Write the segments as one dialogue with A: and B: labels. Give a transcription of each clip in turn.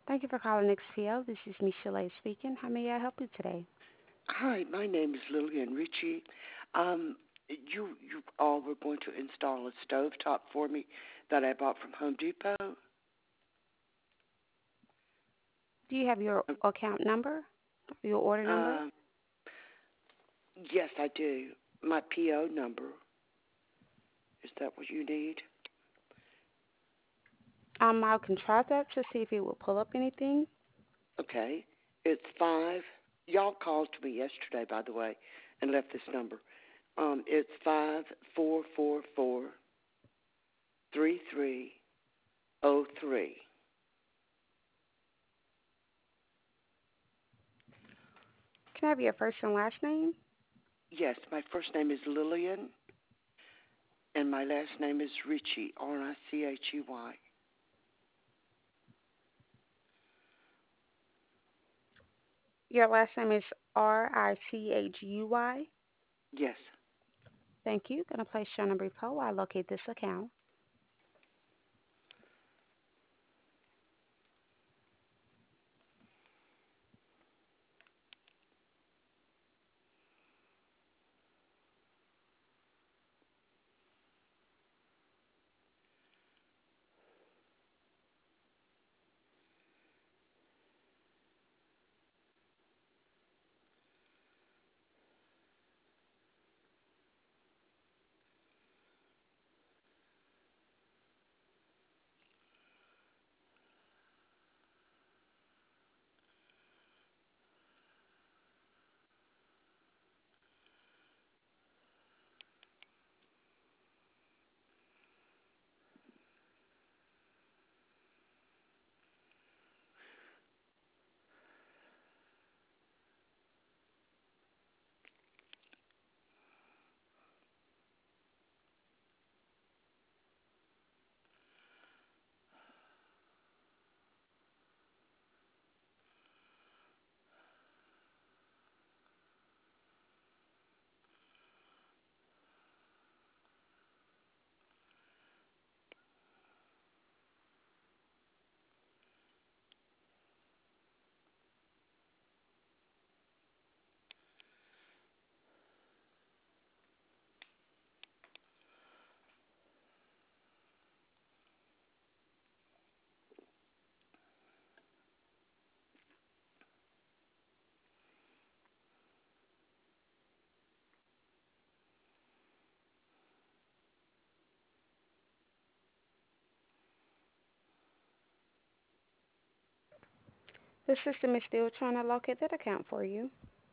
A: Thank you for calling XPO. This is Michelle speaking. How may I help you today?
B: Hi, my name is Lillian Ritchie. You all were going to install a stovetop for me that I bought from Home Depot.
A: Do you have your account number, your order number?
B: Um, yes, I do. My PO number. Is that what you need?
A: I can try that to see if it will pull up anything.
B: Okay. It's five. Y'all called me yesterday, by the way, and left this number. It's 5444 3303.
A: Can I have your first and last name?
B: Yes, my first name is Lillian, and my last name is Ritchie, Richey.
A: Your last name is Richugh.
B: Yes.
A: Thank you. Gonna place you on a brief hold while I locate this account. The system is still trying to locate that account for you.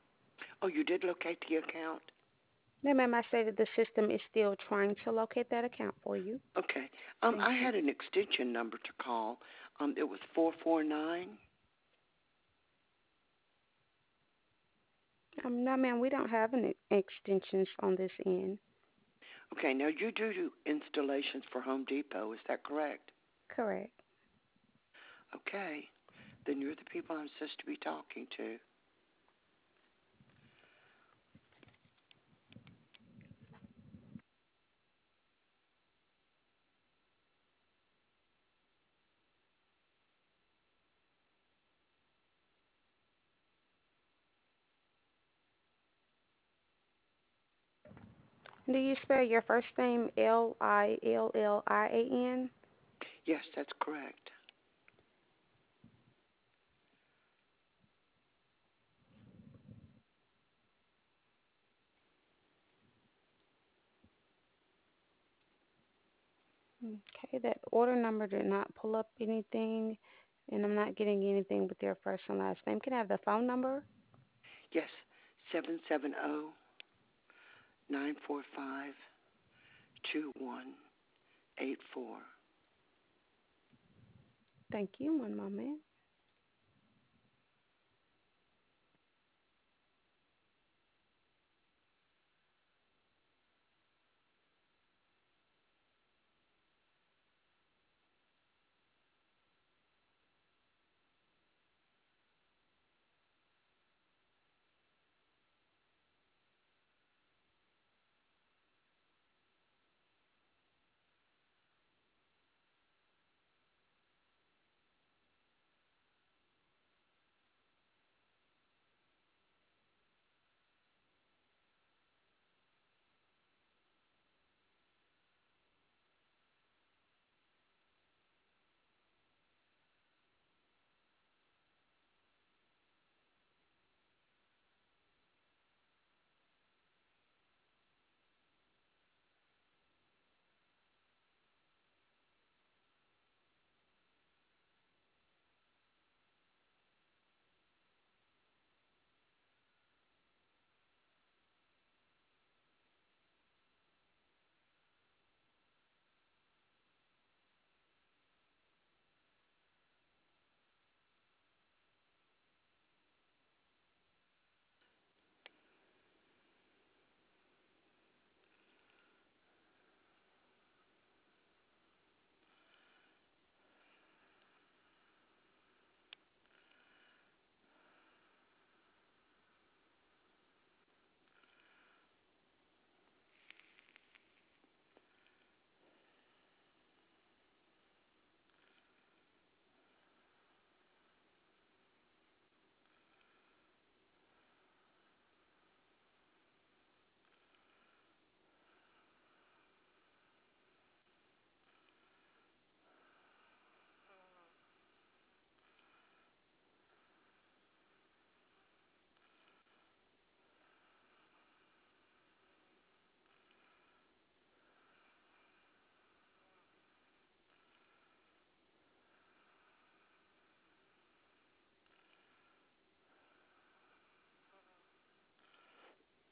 B: Oh, you did locate the account?
A: No, ma'am, I stated the system is still trying to locate that account for you.
B: Okay.
A: Thank
B: I
A: you.
B: had an extension number to call. It was 449.
A: No, ma'am, we don't have any extensions on this end.
B: Okay, now you do installations for Home Depot, is that correct?
A: Correct.
B: Okay. Then you're the people I'm supposed to be talking to.
A: Do you spell your first name Lillian?
B: Yes, that's correct.
A: Okay, that order number did not pull up anything, and I'm not getting anything with your first and last name. Can I have the phone number?
B: Yes, 770-945-2184.
A: Thank you. One moment.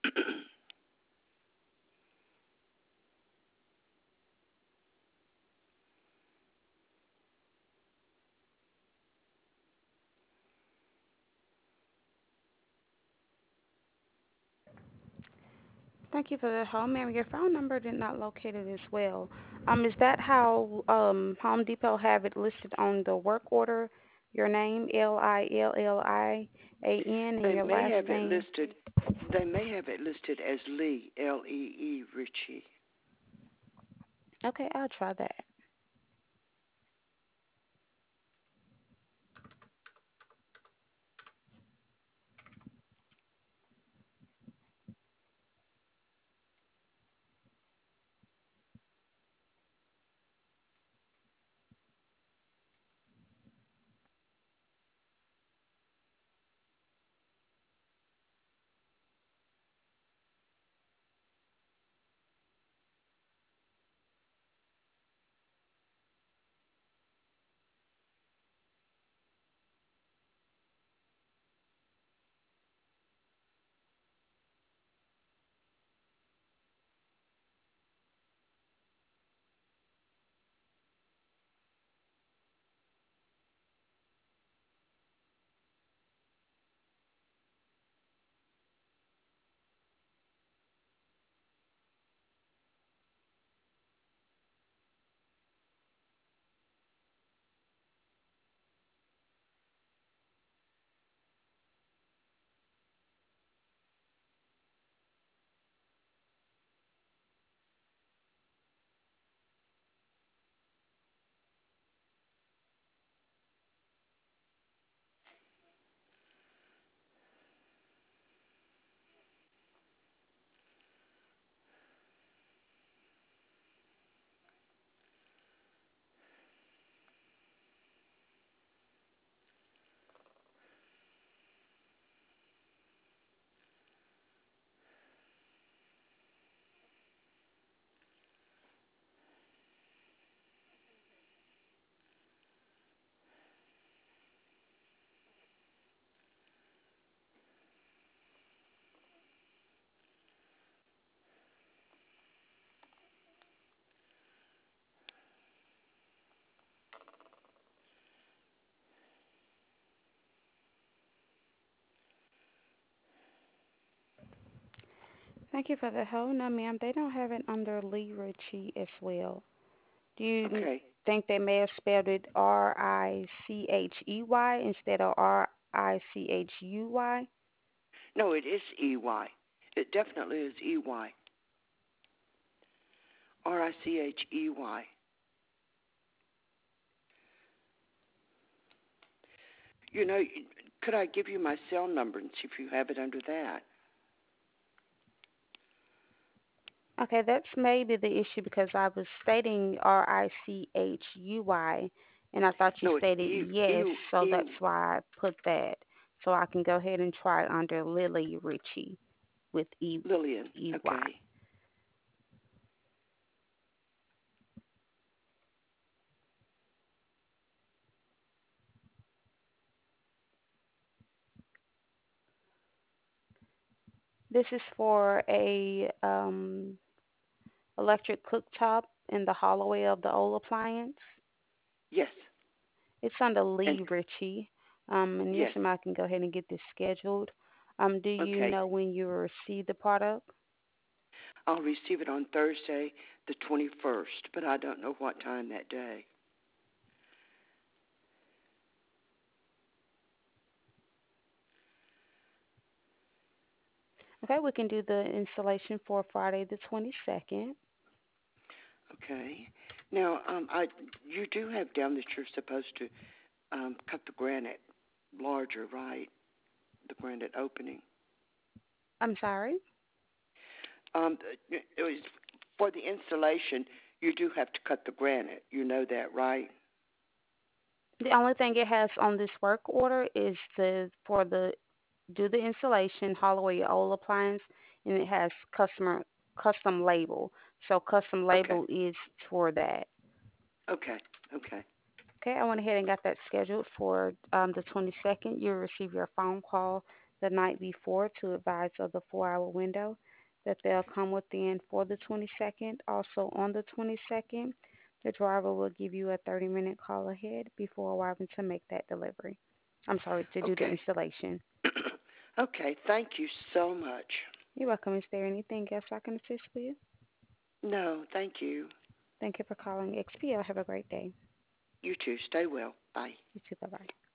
A: Thank you for the help, ma'am. Your phone number did not locate it as well. Is that how Home Depot have it listed on the work order? Your name, Lillian, and
B: They
A: your
B: may
A: last
B: have it
A: name.
B: listed. They may have it listed as Lee, Lee Ritchie.
A: Okay, I'll try that. Thank you for the help. No, ma'am, they don't have it under Lee Ritchie as well. Do you
B: Okay.
A: think they may have spelled it Richey instead of Richuy?
B: No, it is EY. It definitely is EY. Richey. You know, could I give you my cell number and see if you have it under that?
A: Okay, that's maybe the issue because I was stating Richey, and I thought you
B: No, it's
A: stated yes, so
B: E.
A: that's why I put that. So I can go ahead and try under Lily Ritchie with
B: Lillian.
A: EY.
B: Okay.
A: This is for a electric cooktop in the hallway of the old appliance.
B: Yes.
A: It's under
B: And
A: Lee Ritchie. And yes,
B: yes.
A: ma'am, I can go ahead and get this scheduled. Do you
B: Okay.
A: know when you will receive the product?
B: I'll receive it on Thursday, the 21st, but I don't know what time that day.
A: Okay, we can do the installation for Friday the 22nd.
B: Okay. Now, you do have down that you're supposed to cut the granite larger, right? The granite opening.
A: I'm sorry.
B: It was for the installation. You do have to cut the granite. You know that, right?
A: The only thing it has on this work order is the for the do the installation, haul away your old appliance, and it has customer custom label. So custom
B: Okay.
A: label is for that.
B: Okay. Okay.
A: Okay, I went ahead and got that scheduled for the 22nd. You'll receive your phone call the night before to advise of the 4 hour window that they'll come within for the 22nd. Also, on the 22nd, the driver will give you a 30-minute call ahead before arriving to make that delivery. I'm sorry, to do the
B: Okay.
A: installation.
B: Okay. Thank you so much.
A: You're welcome. Is there anything else I can assist with?
B: No, thank you.
A: Thank you for calling XPL. Have a great day.
B: You too. Stay well. Bye.
A: You too. Bye bye.